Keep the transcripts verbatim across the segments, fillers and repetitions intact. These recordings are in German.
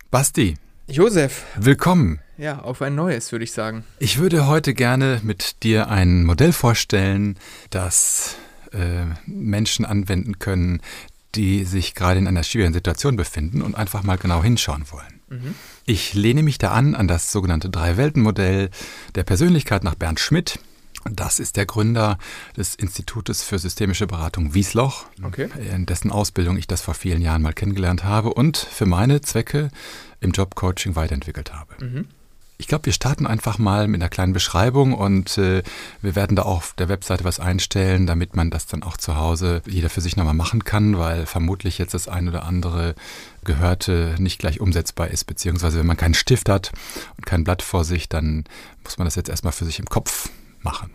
Basti. Josef. Willkommen. Ja, auf ein neues, würde ich sagen. Ich würde heute gerne mit dir ein Modell vorstellen, das äh, Menschen anwenden können, die sich gerade in einer schwierigen Situation befinden und einfach mal genau hinschauen wollen. Mhm. Ich lehne mich da an, an das sogenannte Drei-Welten-Modell der Persönlichkeit nach Bernd Schmidt. Das ist der Gründer des Institutes für systemische Beratung Wiesloch, okay. in dessen Ausbildung ich das vor vielen Jahren mal kennengelernt habe und für meine Zwecke im Jobcoaching weiterentwickelt habe. Mhm. Ich glaube, wir starten einfach mal mit einer kleinen Beschreibung und äh, wir werden da auch auf der Webseite was einstellen, damit man das dann auch zu Hause jeder für sich nochmal machen kann, weil vermutlich jetzt das ein oder andere Gehörte nicht gleich umsetzbar ist, beziehungsweise wenn man keinen Stift hat und kein Blatt vor sich, dann muss man das jetzt erstmal für sich im Kopf machen.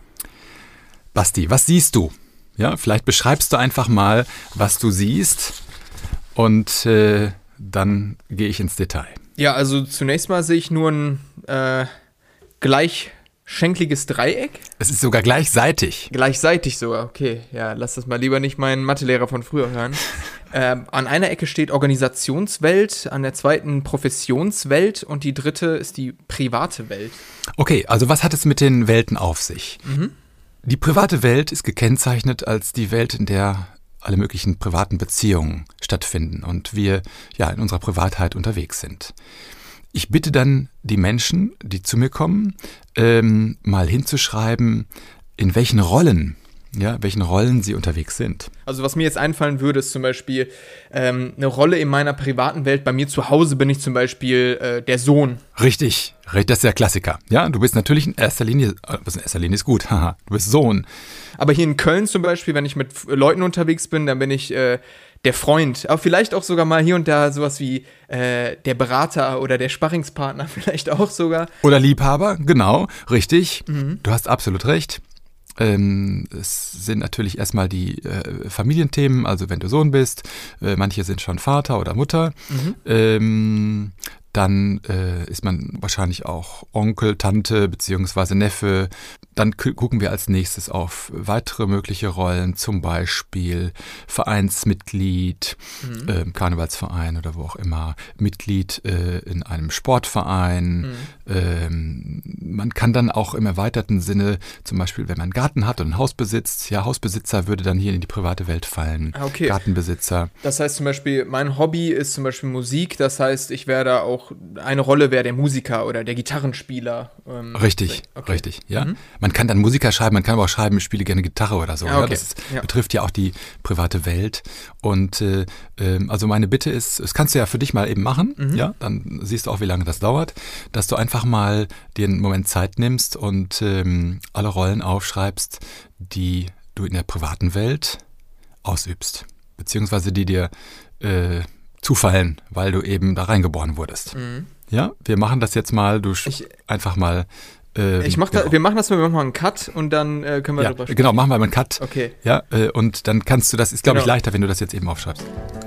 Basti, was siehst du? Ja, vielleicht beschreibst du einfach mal, was du siehst und äh, dann gehe ich ins Detail. Ja, also zunächst mal sehe ich nur ein äh, gleichschenkliges Dreieck. Es ist sogar gleichseitig. Gleichseitig sogar, okay. Ja, lass das mal lieber nicht meinen Mathelehrer von früher hören. ähm, an einer Ecke steht Organisationswelt, an der zweiten Professionswelt und die dritte ist die private Welt. Okay, also was hat es mit den Welten auf sich? Mhm. Die private Welt ist gekennzeichnet als die Welt, in der alle möglichen privaten Beziehungen stattfinden und wir ja in unserer Privatheit unterwegs sind. Ich bitte dann die Menschen, die zu mir kommen, ähm, mal hinzuschreiben, in welchen Rollen, ja, welchen Rollen sie unterwegs sind. Also was mir jetzt einfallen würde, ist zum Beispiel ähm, eine Rolle in meiner privaten Welt. Bei mir zu Hause bin ich zum Beispiel äh, der Sohn. Richtig, das ist der Klassiker. Ja, du bist natürlich in erster Linie, was in erster Linie ist gut, haha, du bist Sohn. Aber hier in Köln zum Beispiel, wenn ich mit Leuten unterwegs bin, dann bin ich äh, der Freund. Aber vielleicht auch sogar mal hier und da sowas wie äh, der Berater oder der Sparringspartner vielleicht auch sogar. Oder Liebhaber, genau, richtig. Mhm. Du hast absolut recht. Ähm, es sind natürlich erstmal die äh, Familienthemen, also wenn du Sohn bist, äh, manche sind schon Vater oder Mutter, mhm. ähm, dann äh, ist man wahrscheinlich auch Onkel, Tante beziehungsweise Neffe. Dann k- gucken wir als nächstes auf weitere mögliche Rollen, zum Beispiel Vereinsmitglied, mhm. äh, Karnevalsverein oder wo auch immer, Mitglied äh, in einem Sportverein. Mhm. Ähm, man kann dann auch im erweiterten Sinne, zum Beispiel wenn man einen Garten hat und ein Haus besitzt, ja, Hausbesitzer würde dann hier in die private Welt fallen, ah, okay. Gartenbesitzer. Das heißt zum Beispiel, mein Hobby ist zum Beispiel Musik, das heißt, ich werde auch, eine Rolle wäre der Musiker oder der Gitarrenspieler. Ähm, richtig, okay. richtig, ja. Mhm. Man kann dann Musiker schreiben, man kann aber auch schreiben, ich spiele gerne Gitarre oder so. Ah, okay. Ja? Das ist, ja. betrifft ja auch die private Welt. Und äh, also meine Bitte ist, das kannst du ja für dich mal eben machen, mhm. ja, dann siehst du auch, wie lange das dauert, dass du einfach mal dir einen Moment Zeit nimmst und ähm, alle Rollen aufschreibst, die du in der privaten Welt ausübst, beziehungsweise die dir äh, zufallen, weil du eben da reingeboren wurdest. Mhm. Ja, wir machen das jetzt mal, du ich, einfach mal Ähm, ich mach genau. da, wir machen das mal, wir machen mal einen Cut und dann äh, können wir ja, drüber sprechen. Genau, machen wir mal einen Cut. Okay. Ja, äh, und dann kannst du, das ist glaube genau. ich leichter, wenn du das jetzt eben aufschreibst.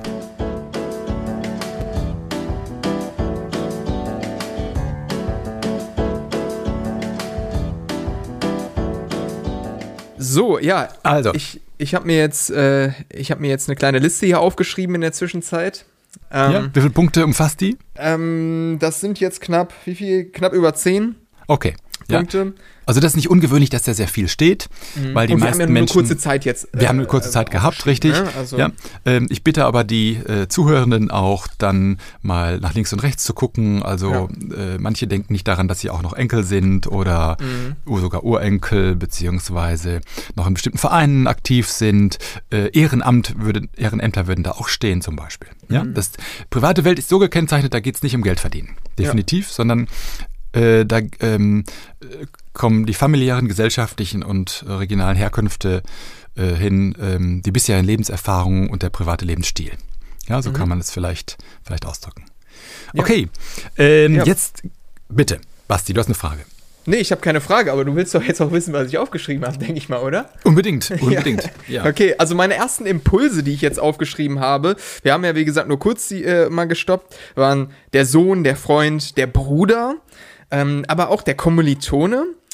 So, ja, also. ich, ich habe mir, jetzt, äh, ich hab mir jetzt eine kleine Liste hier aufgeschrieben in der Zwischenzeit. Ähm, ja, wie viele Punkte umfasst die? Ähm, das sind jetzt knapp, wie viel? Knapp über zehn. Okay. Punkte. Ja. Also das ist nicht ungewöhnlich, dass da sehr viel steht, mhm. weil die und wir meisten haben ja nur Menschen... eine kurze Zeit jetzt. Wir äh, haben eine kurze äh, Zeit gehabt, richtig. Ne? Also ja. ähm, ich bitte aber die äh, Zuhörenden auch dann mal nach links und rechts zu gucken. Also ja. äh, manche denken nicht daran, dass sie auch noch Enkel sind oder mhm. sogar Urenkel, beziehungsweise noch in bestimmten Vereinen aktiv sind. Äh, Ehrenamt würde, Ehrenämter würden da auch stehen zum Beispiel. Ja? Mhm. Das private Welt ist so gekennzeichnet, da geht es nicht um Geld verdienen. Definitiv, ja. sondern äh, da ähm, kommen die familiären, gesellschaftlichen und äh, regionalen Herkünfte äh, hin, ähm, die bisherigen Lebenserfahrungen und der private Lebensstil. Ja, so mhm. kann man es vielleicht, vielleicht ausdrücken. Ja. Okay, ähm, ja. jetzt bitte, Basti, du hast eine Frage. Nee, ich habe keine Frage, aber du willst doch jetzt auch wissen, was ich aufgeschrieben habe, denke ich mal, oder? Unbedingt, unbedingt. ja. Ja. Okay, also meine ersten Impulse, die ich jetzt aufgeschrieben habe, wir haben ja wie gesagt nur kurz die äh, mal gestoppt, waren der Sohn, der Freund, der Bruder, ähm, aber auch der Kommilitone.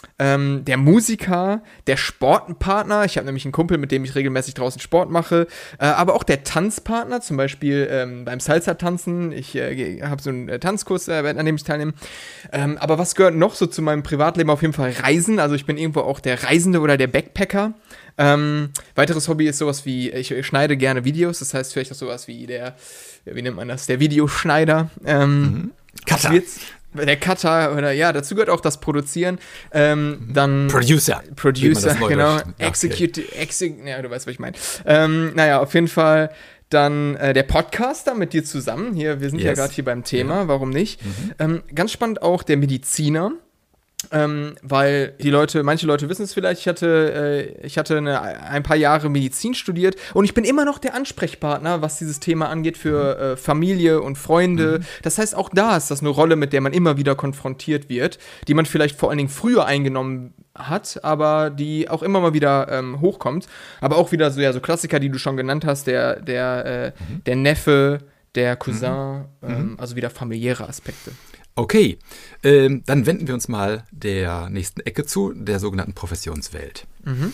ähm, der Musiker, der Sportpartner. Ich habe nämlich einen Kumpel, mit dem ich regelmäßig draußen Sport mache. Äh, aber auch der Tanzpartner, zum Beispiel ähm, beim Salsa-Tanzen. Ich äh, habe so einen äh, Tanzkurs, äh, an dem ich teilnehme. Ähm, aber was gehört noch so zu meinem Privatleben? Auf jeden Fall Reisen. Also ich bin irgendwo auch der Reisende oder der Backpacker. Ähm, weiteres Hobby ist sowas wie, ich, ich schneide gerne Videos. Das heißt vielleicht auch sowas wie der, wie nennt man das, der Videoschneider. Ähm, Mhm. Cutter. Jetzt, der Cutter oder ja, dazu gehört auch das Produzieren. Ähm, dann Producer. Producer, genau. Ja, Execute, exec, ja, du weißt, was ich meine. Ähm, naja, auf jeden Fall dann äh, der Podcaster mit dir zusammen. Hier, wir sind Yes. ja gerade hier beim Thema, Ja. warum nicht? Mhm. Ähm, ganz spannend auch der Mediziner. Ähm, weil die Leute, manche Leute wissen es vielleicht, ich hatte, äh, ich hatte eine, ein paar Jahre Medizin studiert und ich bin immer noch der Ansprechpartner, was dieses Thema angeht für äh, Familie und Freunde. Mhm. Das heißt, auch da ist das eine Rolle, mit der man immer wieder konfrontiert wird, die man vielleicht vor allen Dingen früher eingenommen hat, aber die auch immer mal wieder ähm, hochkommt. Aber auch wieder so, ja, so Klassiker, die du schon genannt hast, der, der, äh, Mhm. der Neffe, der Cousin, Mhm. ähm, also wieder familiäre Aspekte. Okay, ähm, dann wenden wir uns mal der nächsten Ecke zu, der sogenannten Professionswelt. Mhm.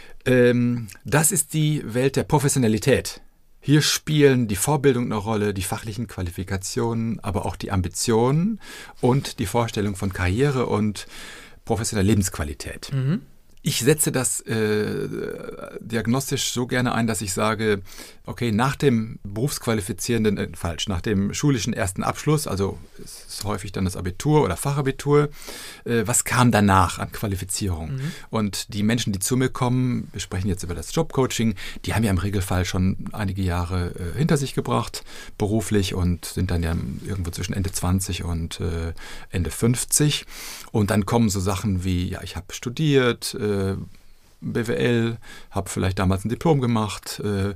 Ähm, das ist die Welt der Professionalität. Hier spielen die Vorbildung eine Rolle, die fachlichen Qualifikationen, aber auch die Ambitionen und die Vorstellung von Karriere und professioneller Lebensqualität. Mhm. Ich setze das äh, diagnostisch so gerne ein, dass ich sage, okay, nach dem berufsqualifizierenden, äh, falsch, nach dem schulischen ersten Abschluss, also es ist häufig dann das Abitur oder Fachabitur, äh, was kam danach an Qualifizierung? Mhm. Und die Menschen, die zu mir kommen, wir sprechen jetzt über das Jobcoaching, die haben ja im Regelfall schon einige Jahre äh, hinter sich gebracht, beruflich, und sind dann ja irgendwo zwischen Ende zwanzig und äh, Ende fünfzig. Und dann kommen so Sachen wie, ja, ich habe studiert, äh, B W L, habe vielleicht damals ein Diplom gemacht, äh,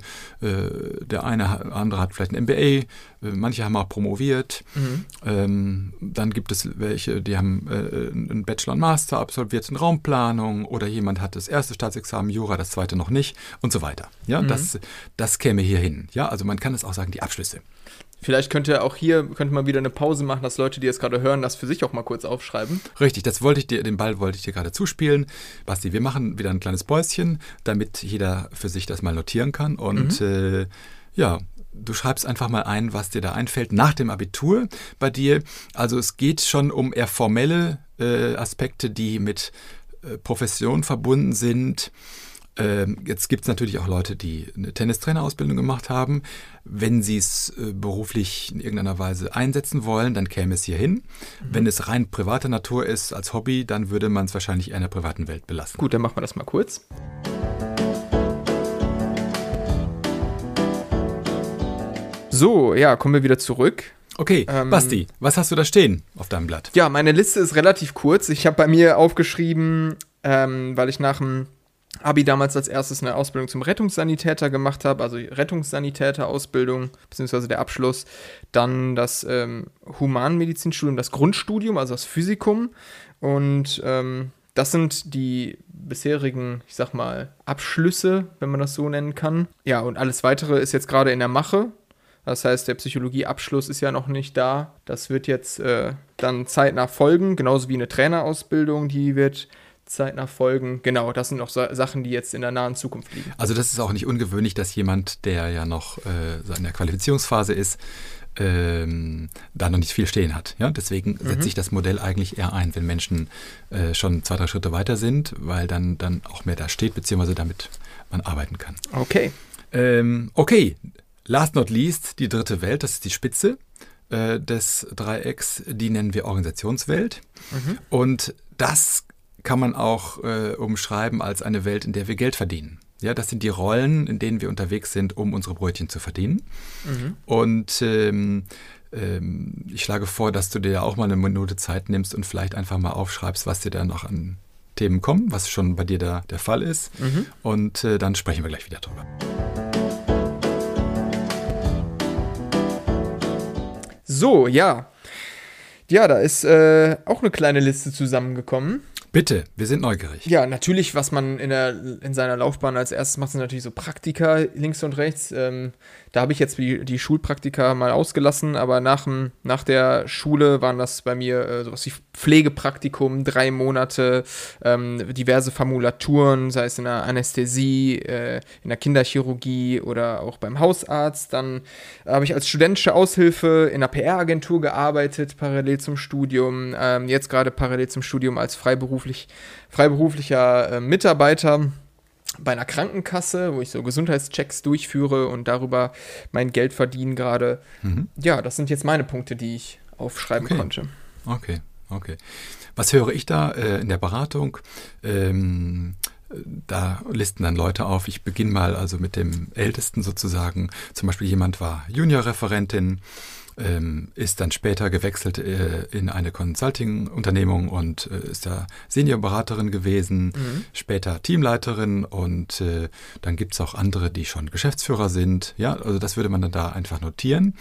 äh, der eine andere hat vielleicht ein M B A, äh, manche haben auch promoviert. Mhm. Ähm, dann gibt es welche, die haben äh, einen Bachelor und Master absolviert in Raumplanung, oder jemand hat das erste Staatsexamen Jura, das zweite noch nicht und so weiter. Ja, Mhm. das, das käme hier hin. Ja, also man kann es auch sagen, die Abschlüsse. Vielleicht könnte auch hier, könnte man wieder eine Pause machen, dass Leute, die jetzt gerade hören, das für sich auch mal kurz aufschreiben. Richtig, das wollte ich dir, den Ball wollte ich dir gerade zuspielen. Basti, wir machen wieder ein kleines Päuschen, damit jeder für sich das mal notieren kann. Und Mhm. äh, ja, du schreibst einfach mal ein, was dir da einfällt nach dem Abitur bei dir. Also es geht schon um eher formelle äh, Aspekte, die mit äh, Profession verbunden sind. Ähm, jetzt gibt es natürlich auch Leute, die eine Tennistrainerausbildung gemacht haben. Wenn sie es äh, beruflich in irgendeiner Weise einsetzen wollen, dann käme es hier hin. Mhm. Wenn es rein privater Natur ist, als Hobby, dann würde man es wahrscheinlich eher in der privaten Welt belassen. Gut, dann machen wir das mal kurz. So, ja, kommen wir wieder zurück. Okay, Ähm, Basti, was hast du da stehen auf deinem Blatt? Ja, meine Liste ist relativ kurz. Ich habe bei mir aufgeschrieben, ähm, weil ich nach dem Abi damals als erstes eine Ausbildung zum Rettungssanitäter gemacht habe, also Rettungssanitäter-Ausbildung, beziehungsweise der Abschluss, dann das ähm, Humanmedizinstudium, das Grundstudium, also das Physikum, und ähm, das sind die bisherigen, ich sag mal, Abschlüsse, wenn man das so nennen kann. Ja, und alles Weitere ist jetzt gerade in der Mache. Das heißt, der Psychologieabschluss ist ja noch nicht da. Das wird jetzt äh, dann zeitnah folgen, genauso wie eine Trainerausbildung, die wird zeitnah folgen. Genau, das sind noch so Sachen, die jetzt in der nahen Zukunft liegen. Also das ist auch nicht ungewöhnlich, dass jemand, der ja noch äh, in der Qualifizierungsphase ist, ähm, da noch nicht viel stehen hat. Ja? Deswegen Mhm. setzt sich das Modell eigentlich eher ein, wenn Menschen äh, schon zwei, drei Schritte weiter sind, weil dann, dann auch mehr da steht, beziehungsweise damit man arbeiten kann. Okay. Ähm, okay, last not least, die dritte Welt, das ist die Spitze äh, des Dreiecks, die nennen wir Organisationswelt. Mhm. Und das kann man auch äh, umschreiben als eine Welt, in der wir Geld verdienen. Ja, das sind die Rollen, in denen wir unterwegs sind, um unsere Brötchen zu verdienen. Mhm. Und ähm, ähm, ich schlage vor, dass du dir auch mal eine Minute Zeit nimmst und vielleicht einfach mal aufschreibst, was dir da noch an Themen kommen, was schon bei dir da der Fall ist. Mhm. Und äh, dann sprechen wir gleich wieder drüber. So, ja. Ja, da ist äh, auch eine kleine Liste zusammengekommen. Bitte, wir sind neugierig. Ja, natürlich, was man in, der, in seiner Laufbahn als erstes macht, sind natürlich so Praktika links und rechts. Ähm, da habe ich jetzt die, die Schulpraktika mal ausgelassen, aber nach, dem, nach der Schule waren das bei mir äh, sowas wie Pflegepraktikum, drei Monate, ähm, diverse Formulaturen, sei es in der Anästhesie, äh, in der Kinderchirurgie oder auch beim Hausarzt. Dann habe ich als studentische Aushilfe in einer P R-Agentur gearbeitet, parallel zum Studium. Ähm, jetzt gerade parallel zum Studium als freiberuflich, freiberuflicher äh, Mitarbeiter bei einer Krankenkasse, wo ich so Gesundheitschecks durchführe und darüber mein Geld verdiene gerade. Mhm. Ja, das sind jetzt meine Punkte, die ich aufschreiben okay. konnte. Okay, okay. Was höre ich da äh, in der Beratung? Ähm, da listen dann Leute auf. Ich beginne mal also mit dem Ältesten sozusagen. Zum Beispiel jemand war Juniorreferentin, ähm, ist dann später gewechselt äh, in eine Consulting-Unternehmung und äh, ist da Seniorberaterin gewesen, mhm. später Teamleiterin und äh, dann gibt es auch andere, die schon Geschäftsführer sind. Ja, also das würde man dann da einfach notieren.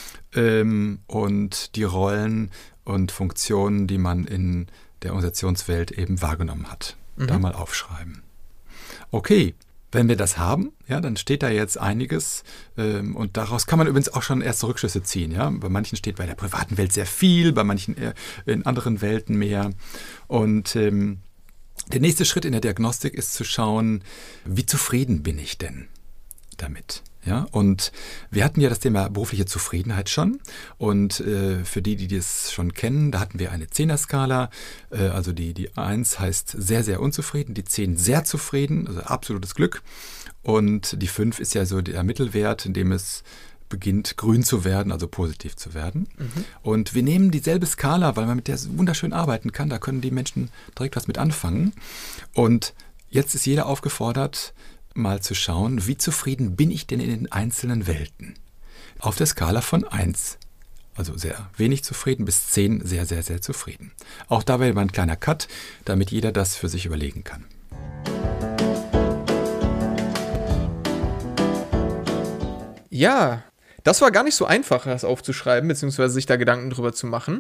Ähm, und die Rollen und Funktionen, die man in der Organisationswelt eben wahrgenommen hat, mhm. da mal aufschreiben. Okay, wenn wir das haben, ja, dann steht da jetzt einiges ähm, und daraus kann man übrigens auch schon erste Rückschlüsse ziehen. Ja? Bei manchen steht bei der privaten Welt sehr viel, bei manchen eher in anderen Welten mehr. Und ähm, der nächste Schritt in der Diagnostik ist zu schauen, wie zufrieden bin ich denn damit? Ja, und wir hatten ja das Thema berufliche Zufriedenheit schon und äh, für die, die das schon kennen, da hatten wir eine Zehner-Skala, äh, also die, die eins heißt sehr, sehr unzufrieden, die zehn sehr zufrieden, also absolutes Glück und die fünf ist ja so der Mittelwert, in dem es beginnt grün zu werden, also positiv zu werden. Mhm. Und wir nehmen dieselbe Skala, weil man mit der wunderschön arbeiten kann, da können die Menschen direkt was mit anfangen und jetzt ist jeder aufgefordert, mal zu schauen, wie zufrieden bin ich denn in den einzelnen Welten? Auf der Skala von eins, also sehr wenig zufrieden, bis zehn sehr, sehr, sehr zufrieden. Auch da wäre mal ein kleiner Cut, damit jeder das für sich überlegen kann. Ja, das war gar nicht so einfach, das aufzuschreiben, beziehungsweise sich da Gedanken drüber zu machen.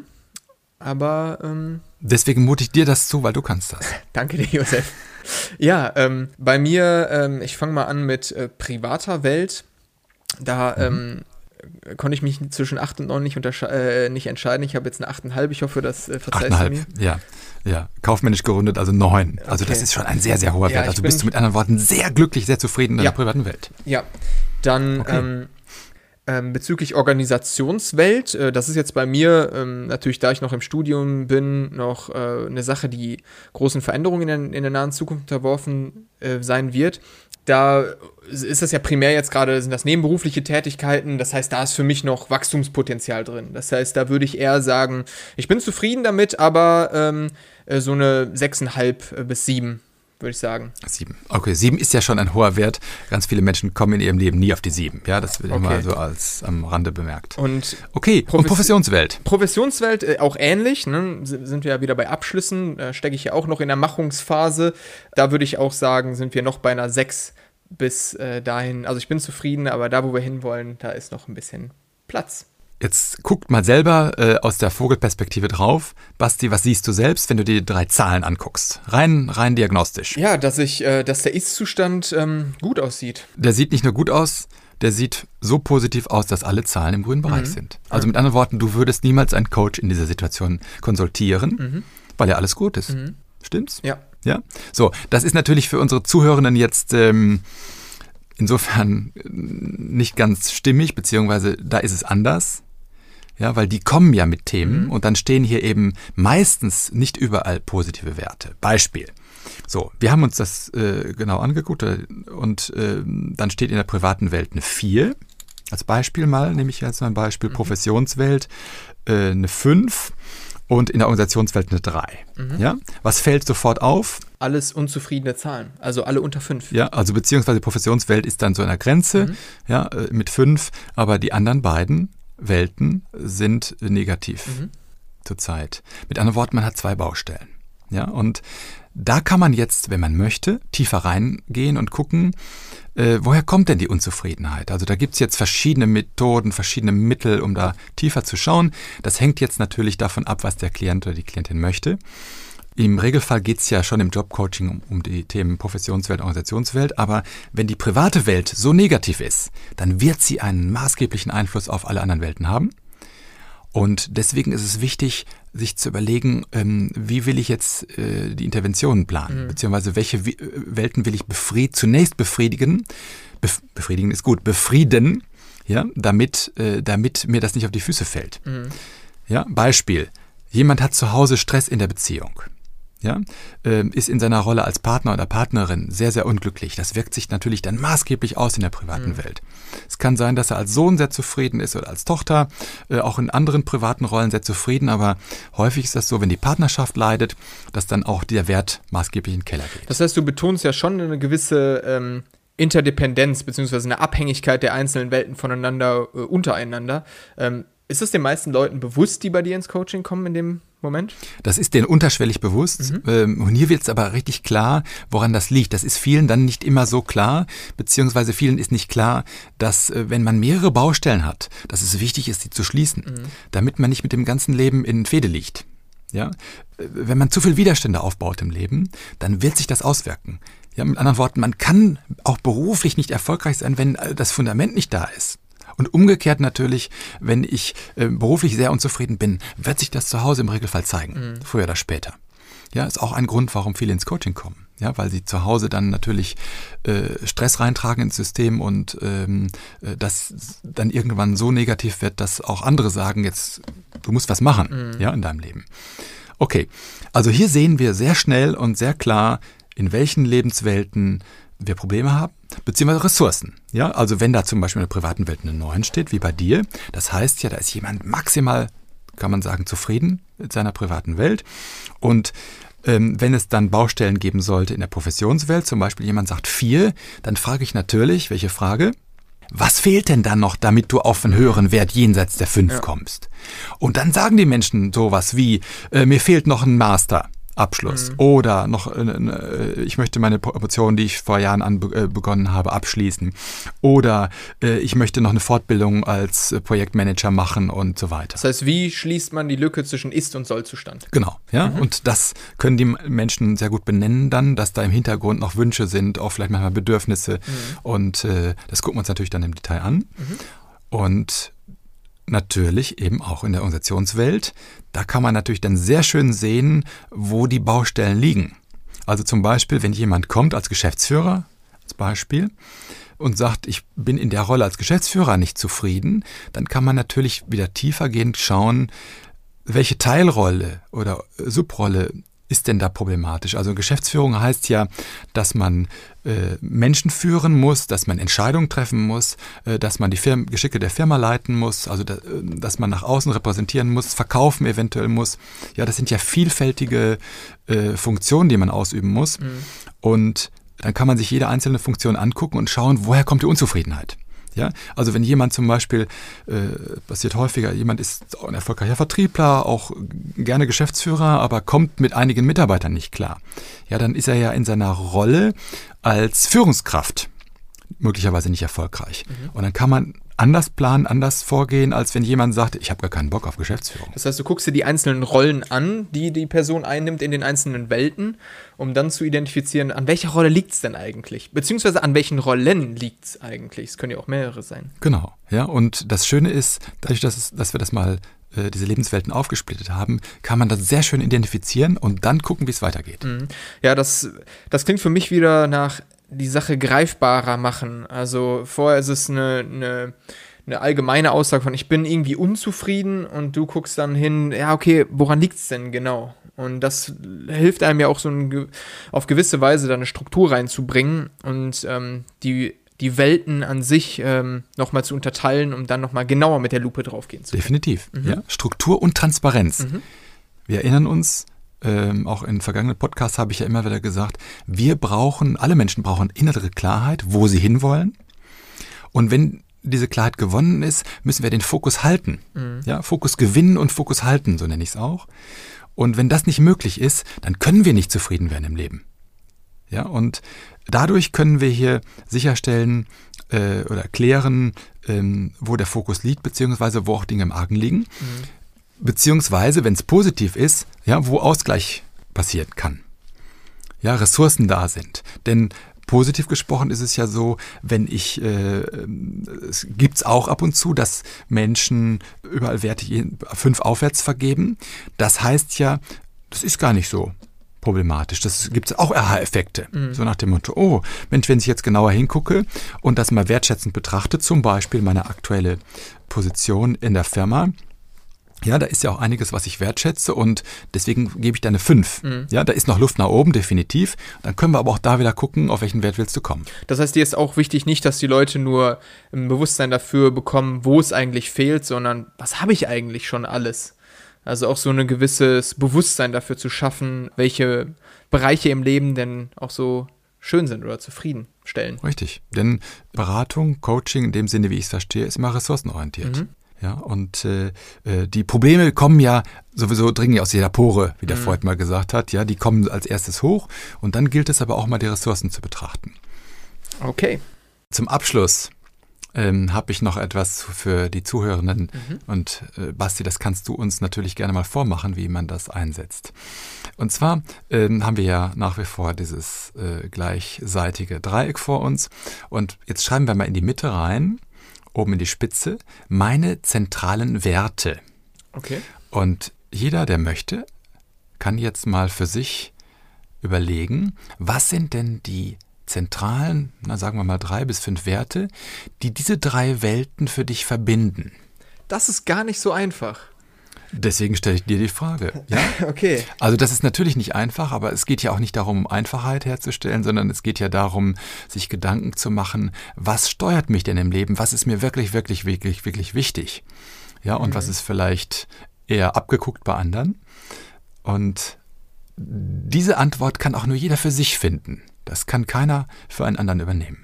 Aber ähm deswegen mute ich dir das zu, weil du kannst das. Danke dir, Josef. Ja, ähm, bei mir, ähm, ich fange mal an mit äh, privater Welt. Da ähm, mhm. konnte ich mich zwischen acht und neun nicht, äh, nicht entscheiden. Ich habe jetzt eine acht Komma fünf. Ich hoffe, das äh, verzeihst du mir. Ja, ja. Kaufmännisch gerundet, also neun. Also okay. Das ist schon ein sehr, sehr hoher ja, Wert. Also bist du mit anderen Worten sehr glücklich, sehr zufrieden in ja. der privaten Welt. Ja, dann okay. ähm, ähm, bezüglich Organisationswelt, äh, das ist jetzt bei mir, ähm, natürlich da ich noch im Studium bin, noch äh, eine Sache, die großen Veränderungen in der, in der nahen Zukunft unterworfen äh, sein wird. Da ist das ja primär jetzt gerade, sind das nebenberufliche Tätigkeiten, das heißt, da ist für mich noch Wachstumspotenzial drin. Das heißt, da würde ich eher sagen, ich bin zufrieden damit, aber ähm, so eine sechs Komma fünf bis sieben, würde ich sagen. Sieben. Okay, sieben ist ja schon ein hoher Wert. Ganz viele Menschen kommen in ihrem Leben nie auf die sieben. Ja, das wird okay. immer so als am Rande bemerkt. Und okay, Profes- und Professionswelt. Professionswelt äh, auch ähnlich. Ne? Sind wir ja wieder bei Abschlüssen. Da stecke ich ja auch noch in der Machungsphase. Da würde ich auch sagen, sind wir noch bei einer sechs bis äh, dahin. Also ich bin zufrieden, aber da, wo wir hinwollen, da ist noch ein bisschen Platz. Jetzt guckt mal selber äh, aus der Vogelperspektive drauf. Basti, was siehst du selbst, wenn du dir die drei Zahlen anguckst? Rein, rein diagnostisch. Ja, dass ich, äh, dass der Ist-Zustand ähm, gut aussieht. Der sieht nicht nur gut aus, der sieht so positiv aus, dass alle Zahlen im grünen Bereich mhm. sind. Also mit anderen Worten, du würdest niemals einen Coach in dieser Situation konsultieren, mhm. weil ja alles gut ist. Mhm. Stimmt's? Ja. Ja. So, das ist natürlich für unsere Zuhörenden jetzt ähm, insofern nicht ganz stimmig, beziehungsweise da ist es anders. Ja, weil die kommen ja mit Themen mhm. und dann stehen hier eben meistens nicht überall positive Werte. Beispiel. So, wir haben uns das äh, genau angeguckt und äh, dann steht in der privaten Welt eine vier. Als Beispiel mal, nehme ich jetzt mal ein Beispiel, mhm. Professionswelt äh, eine fünf und in der Organisationswelt eine drei. Mhm. Ja? Was fällt sofort auf? Alles unzufriedene Zahlen, also alle unter fünf. Ja, also beziehungsweise Professionswelt ist dann so an der Grenze mhm. ja, äh, mit fünf, aber die anderen beiden Welten sind negativ mhm. zurzeit. Mit anderen Worten, man hat zwei Baustellen. Ja, und da kann man jetzt, wenn man möchte, tiefer reingehen und gucken, äh, woher kommt denn die Unzufriedenheit? Also da gibt es jetzt verschiedene Methoden, verschiedene Mittel, um da tiefer zu schauen. Das hängt jetzt natürlich davon ab, was der Klient oder die Klientin möchte. Im Regelfall geht es ja schon im Jobcoaching um, um die Themen Professionswelt, Organisationswelt, aber wenn die private Welt so negativ ist, dann wird sie einen maßgeblichen Einfluss auf alle anderen Welten haben. Und deswegen ist es wichtig, sich zu überlegen, ähm, wie will ich jetzt äh, die Interventionen planen, mhm. beziehungsweise welche w- Welten will ich befried- zunächst befriedigen, Bef- befriedigen ist gut, befrieden, ja, damit, äh, damit mir das nicht auf die Füße fällt. Mhm. Ja, Beispiel, jemand hat zu Hause Stress in der Beziehung. Ja, äh, ist in seiner Rolle als Partner oder Partnerin sehr, sehr unglücklich. Das wirkt sich natürlich dann maßgeblich aus in der privaten mhm. Welt. Es kann sein, dass er als Sohn sehr zufrieden ist oder als Tochter, äh, auch in anderen privaten Rollen sehr zufrieden, aber häufig ist das so, wenn die Partnerschaft leidet, dass dann auch der Wert maßgeblich in den Keller geht. Das heißt, du betonst ja schon eine gewisse ähm, Interdependenz bzw. eine Abhängigkeit der einzelnen Welten voneinander, äh, untereinander. Ähm, ist es den meisten Leuten bewusst, die bei dir ins Coaching kommen in dem Moment? Das ist denen unterschwellig bewusst. Mhm. Ähm, und hier wird es aber richtig klar, woran das liegt. Das ist vielen dann nicht immer so klar, beziehungsweise vielen ist nicht klar, dass äh, wenn man mehrere Baustellen hat, dass es wichtig ist, sie zu schließen, mhm. damit man nicht mit dem ganzen Leben in Fehde liegt. Ja? Wenn man zu viel Widerstände aufbaut im Leben, dann wird sich das auswirken. Ja, mit anderen Worten, man kann auch beruflich nicht erfolgreich sein, wenn das Fundament nicht da ist. Und umgekehrt natürlich, wenn ich äh, beruflich sehr unzufrieden bin, wird sich das zu Hause im Regelfall zeigen, mhm. früher oder später. Ja, ist auch ein Grund, warum viele ins Coaching kommen. Ja, weil sie zu Hause dann natürlich äh, Stress reintragen ins System und ähm, das dann irgendwann so negativ wird, dass auch andere sagen, jetzt, du musst was machen, mhm. ja, in deinem Leben. Okay, also hier sehen wir sehr schnell und sehr klar, in welchen Lebenswelten wir Probleme haben, beziehungsweise Ressourcen. Ja, also wenn da zum Beispiel in der privaten Welt eine neun steht, wie bei dir, das heißt ja, da ist jemand maximal, kann man sagen, zufrieden mit seiner privaten Welt. Und ähm, wenn es dann Baustellen geben sollte in der Professionswelt, zum Beispiel jemand sagt vier, dann frage ich natürlich, welche Frage? Was fehlt denn dann noch, damit du auf einen höheren Wert jenseits der fünf ja. kommst? Und dann sagen die Menschen sowas wie, äh, mir fehlt noch ein Master. Abschluss. Mhm. Oder noch, äh, ich möchte meine Promotion, die ich vor Jahren an, äh, begonnen habe, abschließen. Oder äh, ich möchte noch eine Fortbildung als äh, Projektmanager machen und so weiter. Das heißt, wie schließt man die Lücke zwischen Ist- und Soll-Zustand? Genau, ja. Mhm. Und das können die Menschen sehr gut benennen dann, dass da im Hintergrund noch Wünsche sind, auch vielleicht manchmal Bedürfnisse. Mhm. Und äh, das gucken wir uns natürlich dann im Detail an. Mhm. Und natürlich eben auch in der Organisationswelt. Da kann man natürlich dann sehr schön sehen, wo die Baustellen liegen. Also zum Beispiel, wenn jemand kommt als Geschäftsführer, als Beispiel, und sagt, ich bin in der Rolle als Geschäftsführer nicht zufrieden, dann kann man natürlich wieder tiefergehend schauen, welche Teilrolle oder Subrolle ist denn da problematisch? Also Geschäftsführung heißt ja, dass man äh, Menschen führen muss, dass man Entscheidungen treffen muss, äh, dass man die Firmen, Geschicke der Firma leiten muss, also da, dass man nach außen repräsentieren muss, verkaufen eventuell muss. Ja, das sind ja vielfältige äh, Funktionen, die man ausüben muss. Mhm. Und dann kann man sich jede einzelne Funktion angucken und schauen, woher kommt die Unzufriedenheit. Ja, also wenn jemand zum Beispiel, äh, passiert häufiger, jemand ist ein erfolgreicher Vertriebler, auch gerne Geschäftsführer, aber kommt mit einigen Mitarbeitern nicht klar. Ja, dann ist er ja in seiner Rolle als Führungskraft möglicherweise nicht erfolgreich. Mhm. Und dann kann man anders planen, anders vorgehen, als wenn jemand sagt, ich habe gar keinen Bock auf Geschäftsführung. Das heißt, du guckst dir die einzelnen Rollen an, die die Person einnimmt in den einzelnen Welten, um dann zu identifizieren, an welcher Rolle liegt es denn eigentlich? Beziehungsweise an welchen Rollen liegt es eigentlich? Es können ja auch mehrere sein. Genau, ja. Und das Schöne ist, dadurch, dass, es, dass wir das mal, äh, diese Lebenswelten aufgesplittet haben, kann man das sehr schön identifizieren und dann gucken, wie es weitergeht. Mhm. Ja, das, das klingt für mich wieder nach die Sache greifbarer machen. Also vorher ist es eine, eine, eine allgemeine Aussage von, ich bin irgendwie unzufrieden und du guckst dann hin, ja okay, woran liegt es denn genau? Und das hilft einem ja auch so ein, auf gewisse Weise da eine Struktur reinzubringen und ähm, die, die Welten an sich ähm, nochmal zu unterteilen, um dann nochmal genauer mit der Lupe draufgehen zu können. Definitiv, mhm. ja. Struktur und Transparenz. Mhm. Wir erinnern uns, Ähm, auch in vergangenen Podcasts habe ich ja immer wieder gesagt, wir brauchen, alle Menschen brauchen innere Klarheit, wo sie hinwollen. Und wenn diese Klarheit gewonnen ist, müssen wir den Fokus halten. Mhm. Ja, Fokus gewinnen und Fokus halten, so nenne ich es auch. Und wenn das nicht möglich ist, dann können wir nicht zufrieden werden im Leben. Ja, und dadurch können wir hier sicherstellen äh, oder klären, ähm, wo der Fokus liegt, beziehungsweise wo auch Dinge im Argen liegen. Mhm. Beziehungsweise, wenn es positiv ist, ja, wo Ausgleich passieren kann. Ja, Ressourcen da sind. Denn positiv gesprochen ist es ja so, wenn ich, äh, es gibt's auch ab und zu, dass Menschen überall Werte fünf aufwärts vergeben. Das heißt ja, das ist gar nicht so problematisch. Das gibt es auch Aha-Effekte. Mhm. So nach dem Motto, oh, Mensch, wenn ich jetzt genauer hingucke und das mal wertschätzend betrachte, zum Beispiel meine aktuelle Position in der Firma, ja, da ist ja auch einiges, was ich wertschätze und deswegen gebe ich da eine fünf. Mhm. Ja, da ist noch Luft nach oben, definitiv. Dann können wir aber auch da wieder gucken, auf welchen Wert willst du kommen. Das heißt, dir ist auch wichtig, nicht, dass die Leute nur ein Bewusstsein dafür bekommen, wo es eigentlich fehlt, sondern was habe ich eigentlich schon alles? Also auch so ein gewisses Bewusstsein dafür zu schaffen, welche Bereiche im Leben denn auch so schön sind oder zufriedenstellen. Richtig, denn Beratung, Coaching in dem Sinne, wie ich es verstehe, ist immer ressourcenorientiert. Mhm. Ja, und äh, die Probleme kommen ja sowieso dringend aus jeder Pore, wie der mhm. Freud mal gesagt hat. Ja, die kommen als erstes hoch und dann gilt es aber auch mal, die Ressourcen zu betrachten. Okay. Zum Abschluss ähm, habe ich noch etwas für die Zuhörenden. Mhm. Und äh, Basti, das kannst du uns natürlich gerne mal vormachen, wie man das einsetzt. Und zwar ähm, haben wir ja nach wie vor dieses äh, gleichseitige Dreieck vor uns. Und jetzt schreiben wir mal in die Mitte rein, oben in die Spitze, meine zentralen Werte. Okay. Und jeder, der möchte, kann jetzt mal für sich überlegen, was sind denn die zentralen, na sagen wir mal drei bis fünf Werte, die diese drei Welten für dich verbinden. Das ist gar nicht so einfach. Deswegen stelle ich dir die Frage. Ja? Okay. Also das ist natürlich nicht einfach, aber es geht ja auch nicht darum, Einfachheit herzustellen, sondern es geht ja darum, sich Gedanken zu machen, was steuert mich denn im Leben, was ist mir wirklich, wirklich, wirklich, wirklich wichtig. Ja, und mhm. was ist vielleicht eher abgeguckt bei anderen. Und diese Antwort kann auch nur jeder für sich finden. Das kann keiner für einen anderen übernehmen.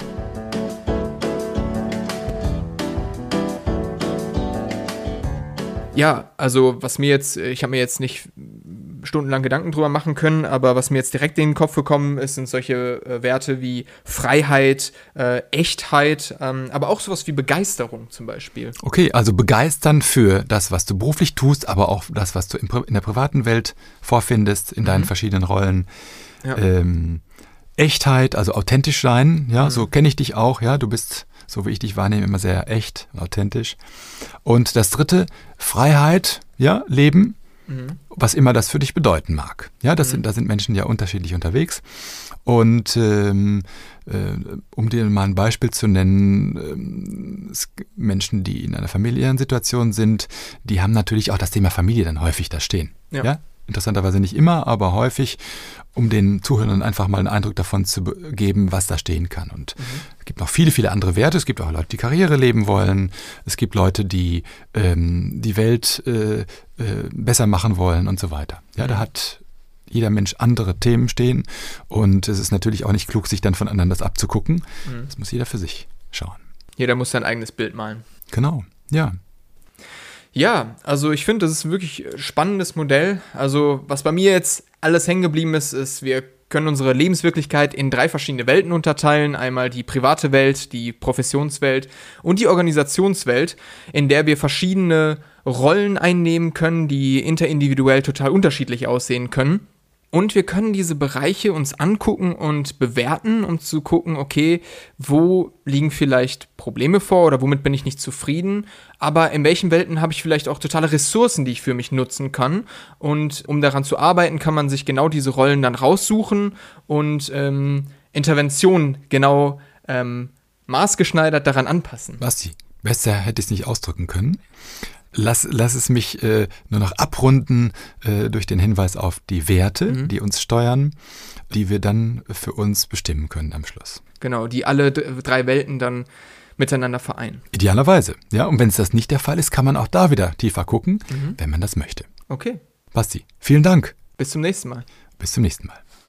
Ja, also was mir jetzt, ich habe mir jetzt nicht stundenlang Gedanken drüber machen können, aber was mir jetzt direkt in den Kopf gekommen ist, sind solche äh, Werte wie Freiheit, äh, Echtheit, ähm, aber auch sowas wie Begeisterung zum Beispiel. Okay, also begeistern für das, was du beruflich tust, aber auch das, was du in, in der privaten Welt vorfindest, in deinen mhm. verschiedenen Rollen. Ja. Ähm, Echtheit, also authentisch sein, ja, mhm. so kenne ich dich auch, ja, du bist, so wie ich dich wahrnehme, immer sehr echt, authentisch. Und das dritte, Freiheit, ja, Leben, mhm. was immer das für dich bedeuten mag. Ja, das mhm. sind, da sind Menschen ja unterschiedlich unterwegs. Und ähm, äh, um dir mal ein Beispiel zu nennen, ähm, Menschen, die in einer familiären Situation sind, die haben natürlich auch das Thema Familie dann häufig da stehen. Ja. ja? Interessanterweise nicht immer, aber häufig, um den Zuhörern einfach mal einen Eindruck davon zu geben, was da stehen kann. Und mhm. es gibt noch viele, viele andere Werte. Es gibt auch Leute, die Karriere leben wollen. Es gibt Leute, die ähm, die Welt äh, äh, besser machen wollen und so weiter. Ja, mhm. da hat jeder Mensch andere Themen stehen. Und es ist natürlich auch nicht klug, sich dann von anderen das abzugucken. Mhm. Das muss jeder für sich schauen. Jeder muss sein eigenes Bild malen. Genau, ja. Ja, also ich finde, das ist ein wirklich spannendes Modell. Also was bei mir jetzt alles hängen geblieben ist, ist, wir können unsere Lebenswirklichkeit in drei verschiedene Welten unterteilen. Einmal die private Welt, die Professionswelt und die Organisationswelt, in der wir verschiedene Rollen einnehmen können, die interindividuell total unterschiedlich aussehen können. Und wir können diese Bereiche uns angucken und bewerten, um zu gucken, okay, wo liegen vielleicht Probleme vor oder womit bin ich nicht zufrieden, aber in welchen Welten habe ich vielleicht auch totale Ressourcen, die ich für mich nutzen kann. Und um daran zu arbeiten, kann man sich genau diese Rollen dann raussuchen und ähm, Interventionen genau ähm, maßgeschneidert daran anpassen. Basti, besser hätte ich es nicht ausdrücken können. Lass, lass es mich äh, nur noch abrunden äh, durch den Hinweis auf die Werte, mhm. die uns steuern, die wir dann für uns bestimmen können am Schluss. Genau, die alle d- drei Welten dann miteinander vereinen. Idealerweise, ja. Und wenn es das nicht der Fall ist, kann man auch da wieder tiefer gucken, mhm. wenn man das möchte. Okay. Basti, vielen Dank. Bis zum nächsten Mal. Bis zum nächsten Mal.